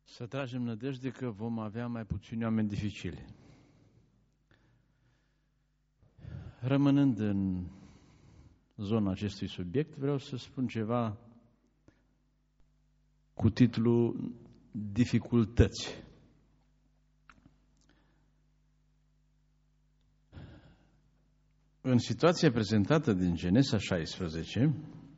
Să tragem nădejde că vom avea mai puțini oameni dificili. Rămânând în zona acestui subiect, vreau să spun ceva cu titlul Dificultăți. În situația prezentată din Genesa 16,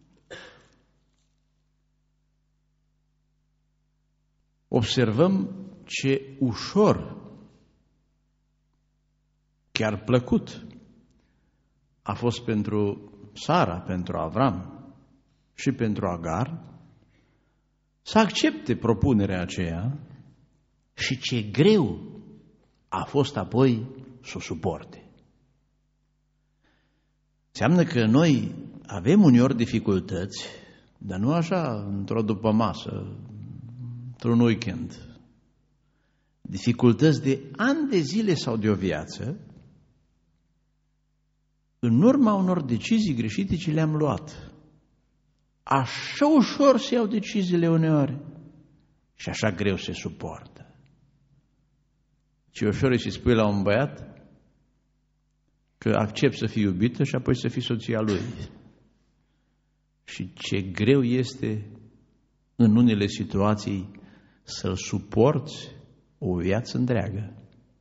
observăm ce ușor, chiar plăcut, a fost pentru Sara, pentru Avram și pentru Agar să accepte propunerea aceea și ce greu a fost apoi să o suporte. Înseamnă că noi avem uneori dificultăți, dar nu așa într-o dupămasă, într-un weekend. Dificultăți de ani de zile sau de o viață, în urma unor decizii greșite ce le-am luat. Așa ușor se iau deciziile uneori și așa greu se suportă. Ce ușor e să spui la un băiat că accept să fii iubită și apoi să fii soția lui. Și ce greu este în unele situații să-l suporți o viață întreagă.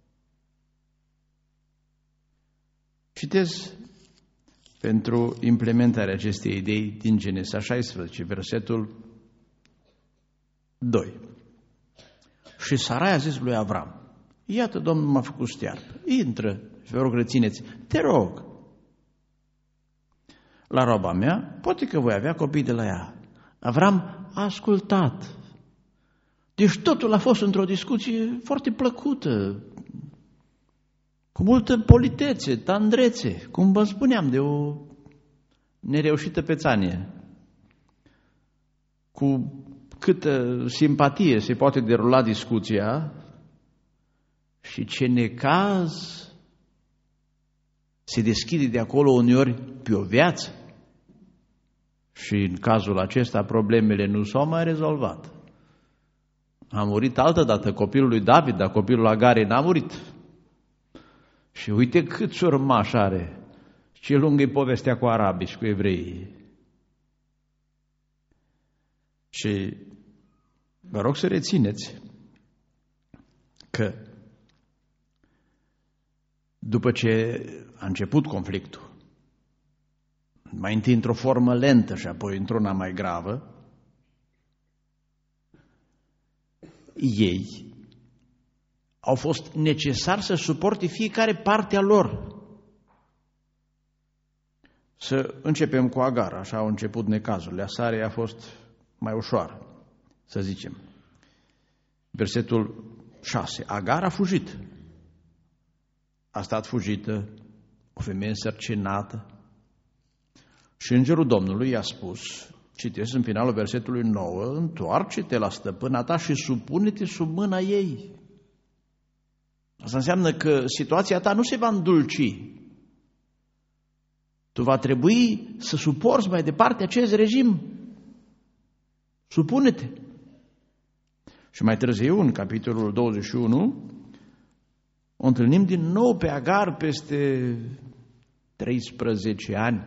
Citez pentru implementarea acestei idei din Genesa 16, versetul 2. Și Sarai a zis lui Avram: iată, Domnul m-a făcut stearpă, intră și vă rog, rețineți, te rog, la roba mea, poate că voi avea copii de la ea. Avram a ascultat. Deci totul a fost într-o discuție foarte plăcută, cu multă politețe, tandrețe, cum vă spuneam, de o nereușită pețanie. Cu câtă simpatie se poate derula discuția și ce necaz se deschide de acolo uneori pe o viață. Și în cazul acesta problemele nu s-au mai rezolvat. A murit altădată copilul lui David, dar copilul Agarei n-a murit. Și uite câți urmași are. Ce lungă e povestea cu arabii și cu evreii. Și vă rog să rețineți că după ce a început conflictul, mai întâi într-o formă lentă și apoi într-una mai gravă, ei au fost necesari să suporte fiecare parte a lor. Să începem cu Agar, așa au început necazurile. A Sarei a fost mai ușoară, să zicem. Versetul 6. Agar a fugit. A stat fugită, o femeie însărcinată. Și îngerul Domnului i-a spus, citesc în finalul versetului 9, întoarce-te la stăpâna ta și supune-te sub mâna ei. Asta înseamnă că situația ta nu se va îndulci. Tu va trebui să suporți mai departe acest regim. Supune-te. Și mai târziu, în capitolul 21, o întâlnim din nou pe Agar peste 13 ani,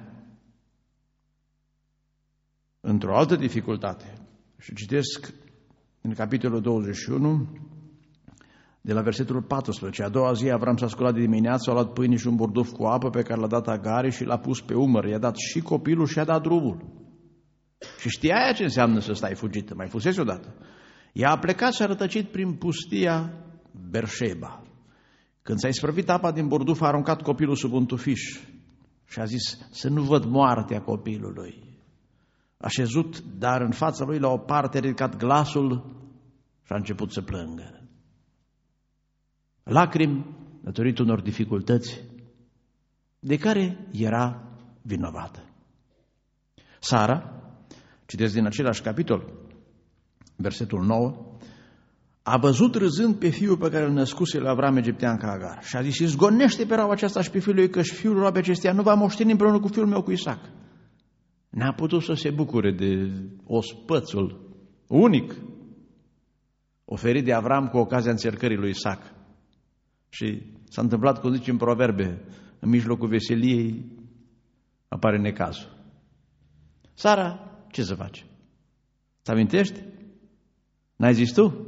într-o altă dificultate. Și citesc în capitolul 21, de la versetul 14. A doua zi Avram s-a sculat de dimineață, a luat pâine și un burduf cu apă pe care l-a dat Agare și l-a pus pe umăr. I-a dat și copilul și i-a dat drumul. Și știa ea ce înseamnă să stai fugită, mai fusese odată. Ea a plecat și a rătăcit prin pustia Berșeba. Când s-a isprăvit apa din burduf, a aruncat copilul sub un tufiș și a zis să nu văd moartea copilului. A șezut, dar în fața lui la o parte a ridicat glasul și a început să plângă. Lacrimi datorită unor dificultăți de care era vinovată. Sara, citesc din același capitol, versetul 9, a văzut râzând pe fiul pe care îl născuse la Avram egiptean ca Agar și a zis, izgonește pe rau aceasta și pe fiul lui, că și fiul roabe acesteia nu va moșteni împreună cu fiul meu, cu Isaac. N-a putut să se bucure de ospățul unic oferit de Avram cu ocazia încercării lui Isaac. Și s-a întâmplat, cum zice în Proverbe, în mijlocul veseliei apare necazul. Sara, ce să faci? Ți amintești? N-ai zis tu?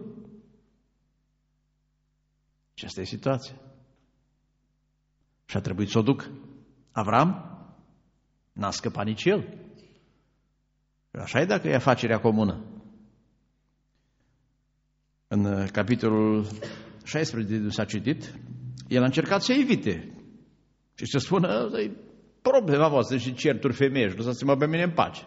Și asta e situația. Și a trebuit să o duc. Avram n-a scăpat nici el. Așa e dacă e afacerea comună. În capitolul 16 s-a citit, el a încercat să evite și să spună, e problema voastră și certuri femeiești, lăsați-mă pe mine în pace.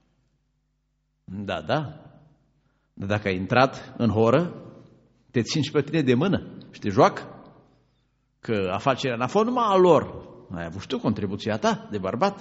Da. Dar dacă ai intrat în horă, te țin și pe tine de mână și te joacă. Că afacerea n-a fost numai a lor. Ai avut și tu contribuția ta de bărbat.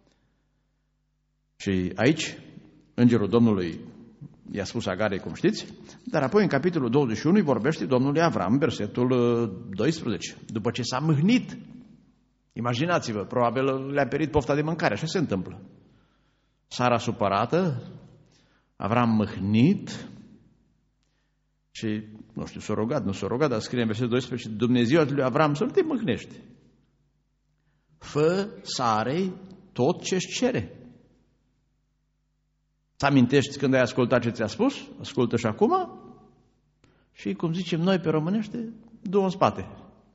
Și aici, îngerul Domnului i-a spus Agarei, cum știți, dar apoi în capitolul 21 îi vorbește Domnului Avram, versetul 12, după ce s-a mâhnit. Imaginați-vă, probabil le-a perit pofta de mâncare, așa se întâmplă. Sara supărată, Avram mâhnit și, nu știu, s-a rugat, dar scrie în versetul 12, Dumnezeu lui Avram să nu te mâhnești. Fă Sarei tot ce-și cere. Să amintești când ai ascultat ce ți-a spus? Ascultă și acum. Și, cum zicem noi pe românește, du-o în spate.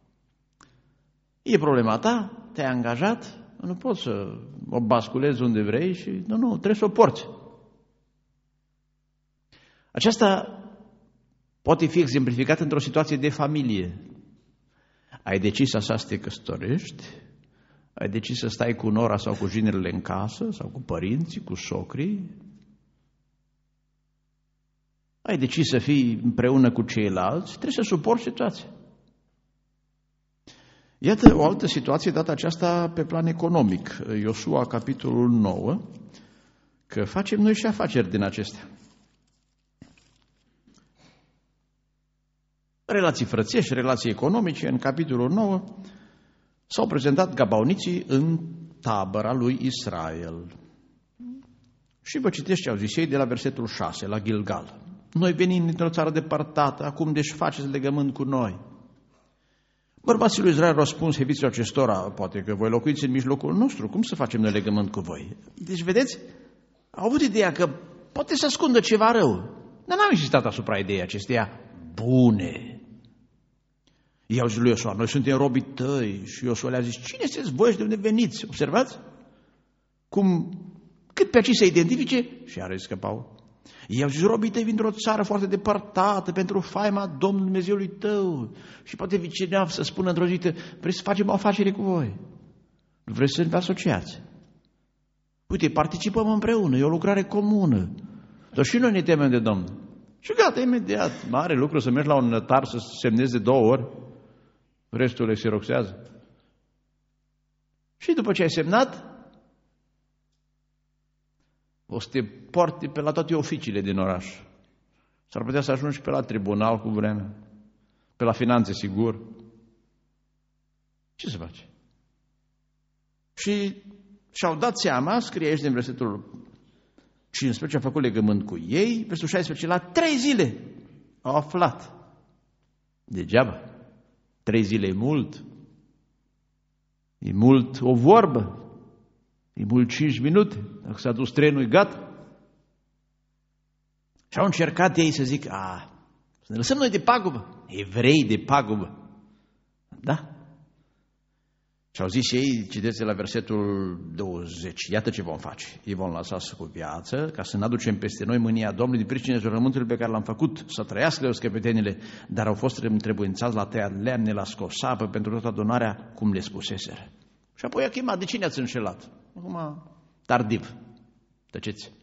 E problema ta, te-ai angajat, nu poți să o basculezi unde vrei și nu, trebuie să o porți. Aceasta poate fi exemplificată într-o situație de familie. Ai decis așa să te căsătorești, ai decis să stai cu nora sau cu jinerele în casă, sau cu părinții, cu socrii, ai decis să fii împreună cu ceilalți, trebuie să suporți situația. Iată o altă situație, data aceasta pe plan economic. Iosua, capitolul 9, că facem noi și afaceri din acestea. Relații frățiești, relații economice, în capitolul 9 s-au prezentat gabaoniții în tabăra lui Israel. Și vă citesc ce au zis ei de la versetul 6, la Gilgal. Noi venim dintr-o țară depărtată, acum deci faceți legământ cu noi. Bărbații lui Israel au răspuns heviților acestora, poate că voi locuiți în mijlocul nostru, cum să facem noi legământ cu voi? Deci, vedeți, au avut ideea că poate să ascundă ceva rău, dar n-am insistat asupra ideii acesteia bune. Ei au zis lui Iosua, noi suntem robii tăi, și Iosua le-a zis, cine sunteți voi și de unde veniți? Observați? Cât pe aici să identifice, și iară scăpau. Ei au zis, robii tăi vin într-o țară foarte depărtată pentru faima Domnului Dumnezeului tău. Și poate cineva să spună într-o zi, vrei să facem o afacere cu voi? Nu vreți să vă asociați? Uite, participăm împreună, e o lucrare comună. Dar și noi ne temem de Domnul. Și gata, imediat, mare lucru să mergi la un notar să semnezi de 2 ori, restul le xeroxează. Și după ce ai semnat, o să te porti pe la toate oficiile din oraș. S-ar putea să ajungi pe la tribunal cu vreme, pe la finanțe, sigur. Ce să faci? Și și-au dat seama, scrie aici din versetul 15, a făcut legământ cu ei, versetul 16, la 3 zile au aflat. Degeaba. 3 zile e mult. E mult o vorbă. E mult 5 minute. Dacă s-a dus trenul, e gata. Și au încercat ei să zic, să ne lăsăm noi de pagubă. Evrei de pagubă. Da. Și au zis ei, citeți la versetul 20, iată ce vom face. Ei vom lăsa cu viață, ca să nu aducem peste noi mânia Domnului din pricina jurământului pe care l-am făcut, să trăiască scăpetenile, dar au fost întrebuințați la tăiat lemne, la scosapă, pentru toată adunarea, cum le spuseseră. Și apoi a chemat, de cine ați înșelat? Acum, tardiv, tăceți.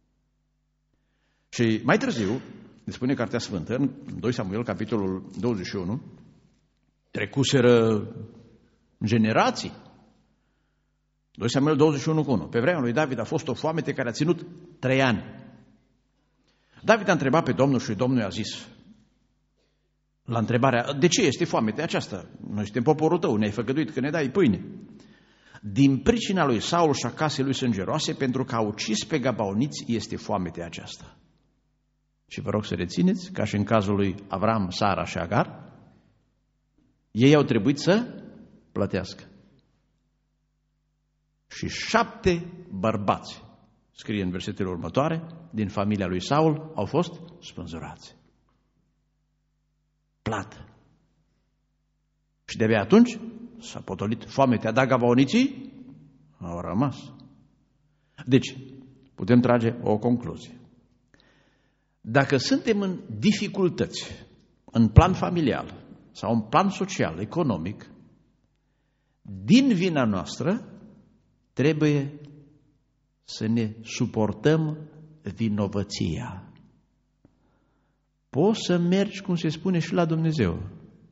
Și mai târziu, ne spune Cartea Sfântă, în 2 Samuel, capitolul 21, trecuseră generații. 2 Samuel 21:1. Pe vremea lui David a fost o foamete care a ținut 3 ani. David a întrebat pe Domnul și Domnul i-a zis, la întrebarea, de ce este foamete aceasta? Noi suntem poporul tău, ne-ai făgăduit că ne dai pâine. Din pricina lui Saul și a casei lui sângeroase, pentru că a ucis pe gabaoniți, este foamete aceasta. Și vă rog să rețineți, ca și în cazul lui Avram, Sara și Agar, ei au trebuit să plătească. Și 7 bărbați, scrie în versetele următoare, din familia lui Saul, au fost spânzurați. Plată. Și de-abia atunci s-a potolit foametea, dar gavaoniții au rămas. Deci, putem trage o concluzie. Dacă suntem în dificultăți, în plan familial sau în plan social, economic, din vina noastră trebuie să ne suportăm vinovăția. Poți să mergi, cum se spune, și la Dumnezeu.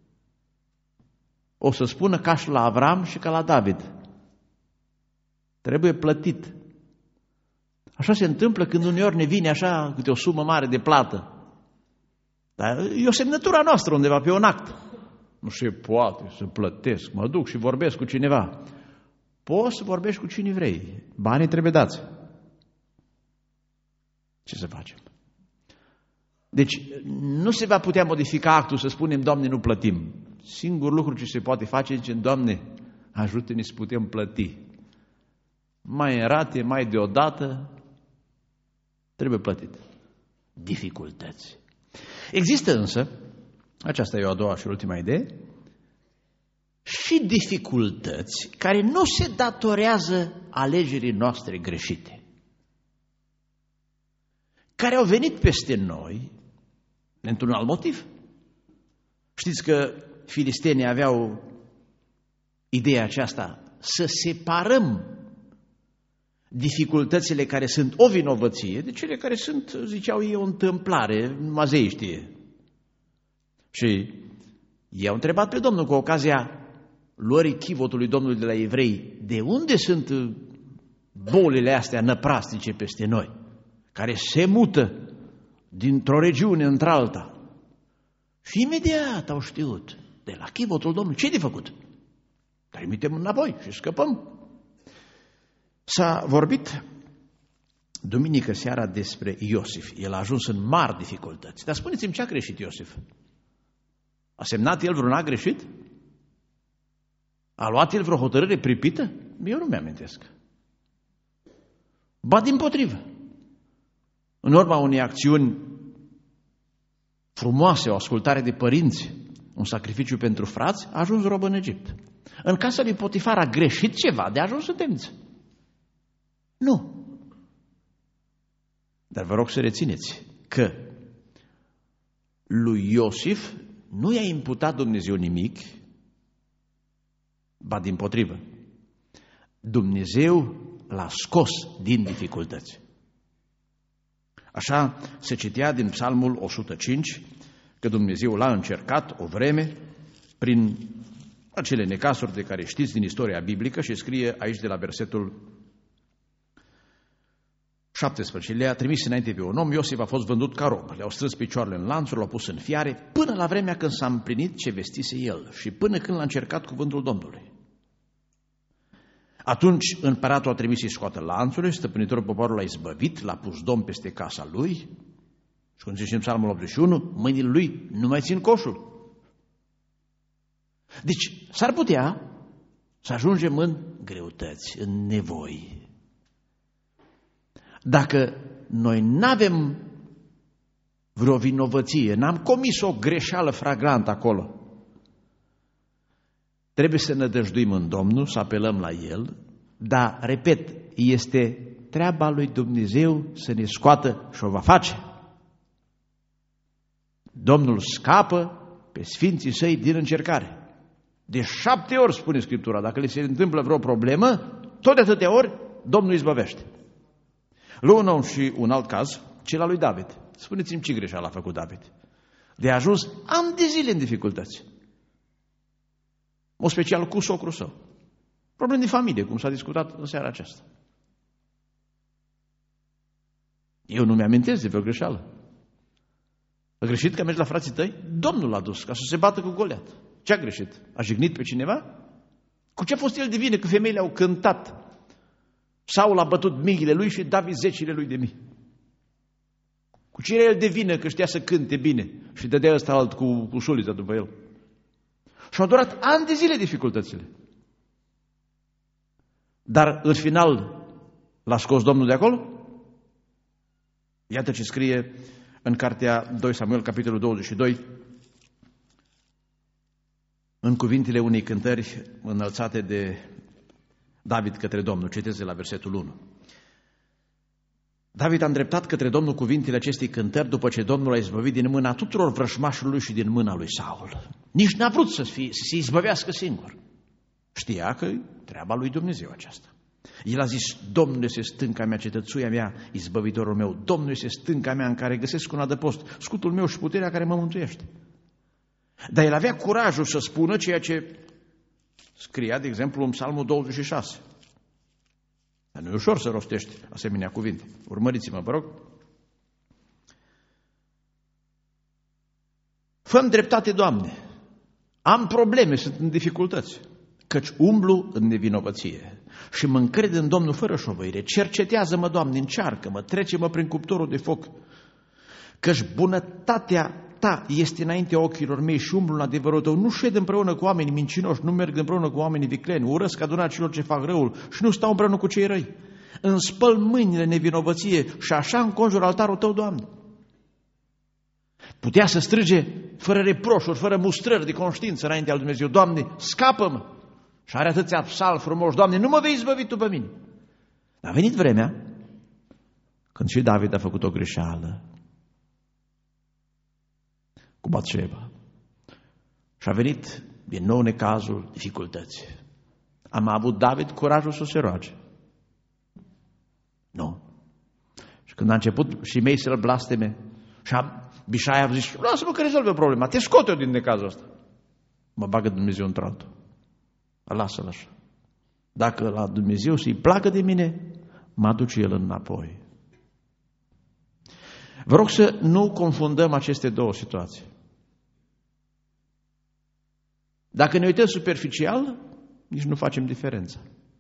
O să spună ca și la Avram și ca la David. Trebuie plătit. Așa se întâmplă când uneori ne vine așa câte o sumă mare de plată. Dar e o semnătură a noastră undeva pe un act. Nu se poate să plătesc, mă duc și vorbesc cu cineva. Poți să vorbești cu cine vrei. Banii trebuie dați. Ce să facem? Deci nu se va putea modifica actul să spunem, Doamne, nu plătim. Singurul lucru ce se poate face, zice, Doamne, ajută-ne să putem plăti. Mai în rate, mai deodată, trebuie plătit. Dificultăți. Există însă, aceasta e o a doua și ultima idee, și dificultăți care nu se datorează alegerii noastre greșite, care au venit peste noi într-un alt motiv. Știți că filistenii aveau ideea aceasta, să separăm dificultățile care sunt o vinovăție de cele care sunt, ziceau ei, o întâmplare, Mazei știe. Și ei au întrebat pe Domnul cu ocazia luării chivotului Domnului de la evrei, de unde sunt bolile astea năprastice peste noi, care se mută dintr-o regiune într-alta. Și imediat au știut, de la chivotul Domnului, ce-i de făcut? Trimitem înapoi și scăpăm. S-a vorbit duminică seara despre Iosif. El a ajuns în mari dificultăți. Dar spuneți-mi, ce a greșit Iosif? A semnat el vreun act greșit? A luat el vreo hotărâre pripită? Eu nu mi-amintesc. Ba dimpotrivă. În urma unei acțiuni frumoase, o ascultare de părinți, un sacrificiu pentru frați, a ajuns rob în Egipt. În casa lui Potifar a greșit ceva, de a ajuns în temniță. Nu. Dar vă rog să rețineți că lui Iosif nu i-a imputat Dumnezeu nimic, ba dimpotrivă. Dumnezeu l-a scos din dificultăți. Așa se citea din Psalmul 105 că Dumnezeu l-a încercat o vreme prin acele necasuri de care știți din istoria biblică și scrie aici de la versetul 17. Le-a trimis înainte pe un om, Iosif a fost vândut ca rob. Le-au strâns picioarele în lanțuri, l-au pus în fiare, până la vremea când s-a împlinit ce vestise el și până când l-a încercat cuvântul Domnului. Atunci împăratul a trimis să-i scoată lanțurile, stăpânitorul poporului l-a izbăvit, l-a pus domn peste casa lui și cum zice în Psalmul 81, mâinile lui nu mai țin coșul. Deci s-ar putea să ajungem în greutăți, în nevoi. Dacă noi n-avem vreo vinovăție, n-am comis o greșeală flagrantă acolo, trebuie să ne nădăjduim în Domnul, să apelăm la El, dar, repet, este treaba lui Dumnezeu să ne scoată și o va face. Domnul scapă pe sfinții săi din încercare. De 7 ori, spune Scriptura, dacă le se întâmplă vreo problemă, tot de atâtea ori, Domnul îi izbăvește. Luăm și un alt caz, cel al lui David. Spuneți-mi ce greșeală a făcut David. De a ajuns ani de zile în dificultăți. În special cu socrul său. Probleme de familie, cum s-a discutat în seara aceasta. Eu nu mi-amintesc de vreo greșeală. A greșit că mergi la frații tăi? Domnul l-a dus ca să se bată cu Goliat. Ce a greșit? A jignit pe cineva? Cu ce a fost el de vină că femeile au cântat? Saul a bătut miile lui și David zecile lui de mii. Cu Cine el de vină că știa să cânte bine și dădea ăsta alt cu sulița după el? Și-au durat ani de zile dificultățile. Dar în final l-a scos Domnul de acolo? Iată ce scrie în cartea 2 Samuel, capitolul 22, în cuvintele unei cântări înălțate de David către Domnul. Citesc de la versetul 1. David a îndreptat către Domnul cuvintele acestei cântări după ce Domnul a izbăvit din mâna tuturor vrăjmașului și din mâna lui Saul. Nici n-a vrut să se izbăvească singur. Știa că e treaba lui Dumnezeu aceasta. El a zis, Domnul este stânca mea, cetățuia mea, izbăvitorul meu. Domnul este stânca mea în care găsesc un adăpost, scutul meu și puterea care mă mântuiește. Dar el avea curajul să spună ceea ce scria, de exemplu, în Psalmul 26. Dar nu e ușor să rostești asemenea cuvinte. Urmăriți-mă, vă rog. Fă-mi dreptate, Doamne. Am probleme, sunt în dificultăți, căci umblu în nevinovăție și mă încred în Domnul fără șovăire. Cercetează-mă, Doamne, încearcă-mă, trece-mă prin cuptorul de foc, căci bunătatea Ta este înaintea ochilor mei și umblu în adevărul Tău. Nu șed împreună cu oamenii mincinoși, nu merg împreună cu oamenii vicleni, urăsc adunarea celor ce fac răul și nu stau împreună cu cei răi. Îmi spăl mâinile nevinovăție și așa înconjur altarul Tău, Doamne. Putea să strige fără reproșuri, fără mustrări de conștiință înaintea lui Dumnezeu. Doamne, scapă-mă! Și are atâția psalmi frumoși. Doamne, nu mă vei izbăvi Tu pe mine. Dar a venit vremea când și David a făcut o greșeală cu Batșeba. Și a venit din nou necazul, dificultăți. Am avut David curajul să se roage? Nu. Și când a început și mei să-l blasteme, și Bișai a zis, lasă-mă că rezolvă problema, te scot eu din necazul ăsta. Mă bagă Dumnezeu într-altul. Lasă-l așa. Dacă la Dumnezeu să-i placă de mine, mă aduce El înapoi. Vă rog să nu confundăm aceste două situații. Dacă ne uităm superficial, nici nu facem diferența.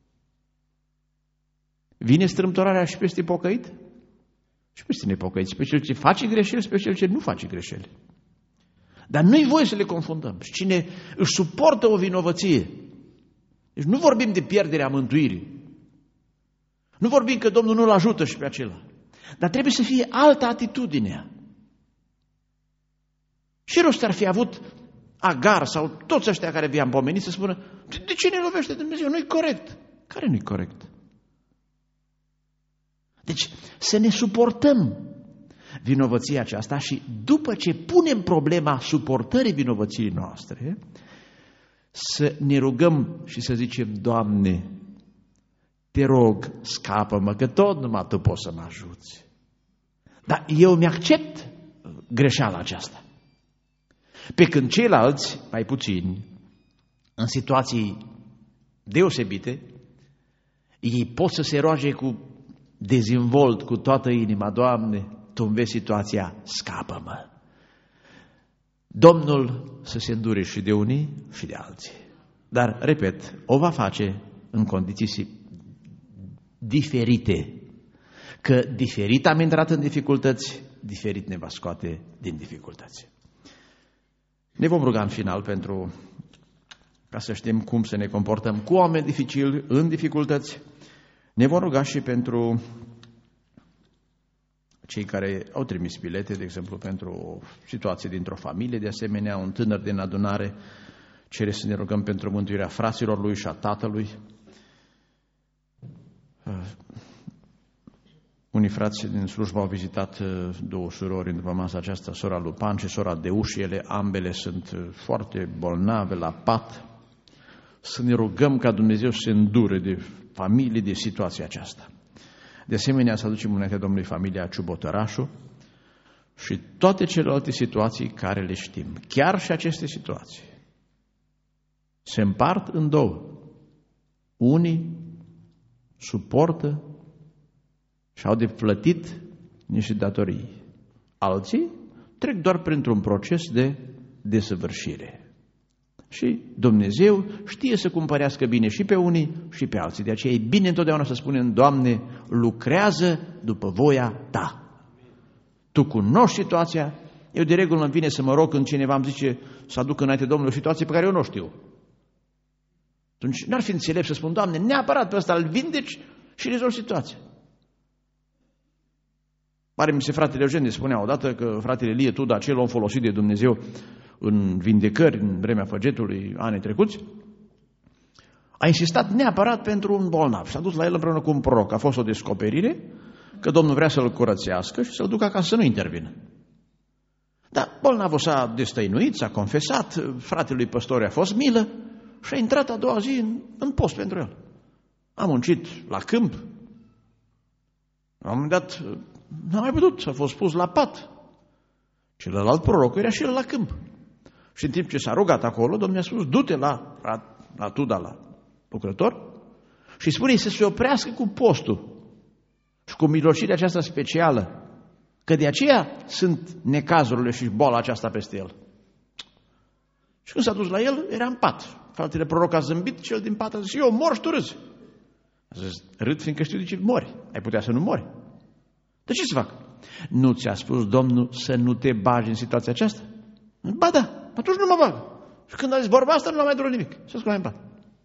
Vine strâmtorarea și peste pocăit? Și peste nepocăit. Și pe cel ce face greșeli, și pe cel ce nu face greșeli. Dar nu-i voie să le confundăm. Și cine își suportă o vinovăție, deci nu vorbim de pierderea mântuirii. Nu vorbim că Domnul nu-l ajută și pe acela. Dar trebuie să fie altă atitudine. Și rost ar fi avut Agar sau toți ăștia care vi-am pomenit să spună, de ce ne lovește Dumnezeu? Nu-i corect. Care nu-i corect? Deci să ne suportăm vinovăția aceasta și după ce punem problema suportării vinovăției noastre, să ne rugăm și să zicem, Doamne, te rog, scapă-mă, că tot numai Tu poți să mă ajuți. Dar eu mi-accept greșeala aceasta. Pe când ceilalți, mai puțini, în situații deosebite, ei pot să se roage cu dezvolt, cu toată inima, Doamne, Tu îmi vezi situația, scapă-mă. Domnul să se îndure și de unii și de alții. Dar, repet, o va face în condiții diferite. Că diferit am intrat în dificultăți, diferit ne va scoate din dificultăți. Ne vom ruga în final ca să știm cum să ne comportăm cu oameni dificili, în dificultăți. Ne vom ruga și pentru cei care au trimis bilete, de exemplu, pentru o situație dintr-o familie, de asemenea, un tânăr din adunare cere să ne rugăm pentru mântuirea fraților lui și a tatălui. Unii frați din slujbă au vizitat două surori în după masa aceasta, sora Lupan și sora Deuși, ele ambele sunt foarte bolnave la pat. Să ne rugăm ca Dumnezeu să se îndure de familie de situația aceasta. De asemenea, să aducem înaintea Domnului familia Ciubotărașu și toate celelalte situații care le știm. Chiar și aceste situații se împart în două. Unii suportă și au de plătit niște datorii. Alții trec doar printr-un proces de desăvârșire. Și Dumnezeu știe să cumpărească bine și pe unii și pe alții. De aceea e bine întotdeauna să spunem, Doamne, lucrează după voia Ta. Tu cunoști situația. Eu de regulă îmi vine să mă rog când cineva îmi zice să aduc înainte Domnului o situație pe care eu nu o știu. Atunci n-ar fi înțelept să spun, Doamne, neapărat pe ăsta îl vindeci și rezolvi situația. Pare-mi se fratele Eugen spunea odată că fratele Ilie Tuda, acel om folosit de Dumnezeu în vindecări în vremea făgetului anii trecuți, a insistat neapărat pentru un bolnav. S-a dus la el împreună cu un proroc. A fost o descoperire că Domnul vrea să-l curățească și să-l ducă acasă să nu intervină. Dar bolnavul s-a destăinuit, s-a confesat, fratelui păstor a fost milă și a intrat a doua zi în post pentru el. A muncit la câmp. La un moment dat n-a mai putut, s-a fost pus la pat. Celălalt proroc era și el la câmp. Și în timp ce s-a rugat acolo, Domnul i-a spus, du-te la Tuda, la lucrător, și spune-i să se oprească cu postul și cu mijlocirea aceasta specială, că de aceea sunt necazurile și boala aceasta peste el. Și când s-a dus la el, era în pat. Fratele proroc a zâmbit, cel din pat a zis, eu mor și tu râzi. A zis, râd fiindcă știu de ce mori. Ai putea să nu mori. De ce să fac? Nu ți-a spus Domnul să nu te bagi în situația aceasta? Ba da, atunci nu mă bag. Și când a zis vorba asta, nu l-a mai durut nimic. S-a sculat în pat.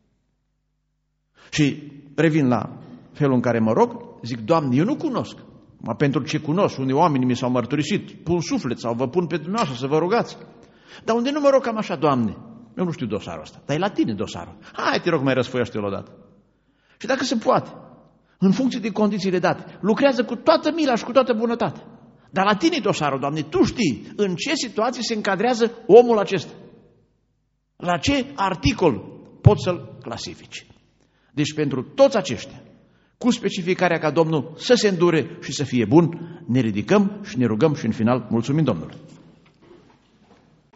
Și revin la felul în care mă rog, zic, Doamne, eu nu cunosc. Pentru ce cunosc, unde oamenii mi s-au mărturisit, pun suflet sau vă pun pe dumneavoastră să vă rugați. Dar unde nu mă rog cam așa, Doamne, eu nu știu dosarul ăsta, dar e la tine dosarul. Hai, te rog, mai răsfoiește-l odată. Și dacă se poate, în funcție de condițiile date, lucrează cu toată mila și cu toată bunătatea. Dar la tine dosarul, Doamne, Tu știi în ce situație se încadrează omul acesta. La ce articol poți să-l clasifici. Deci pentru toți aceștia, cu specificarea ca Domnul să se îndure și să fie bun, ne ridicăm și ne rugăm și în final mulțumim Domnului.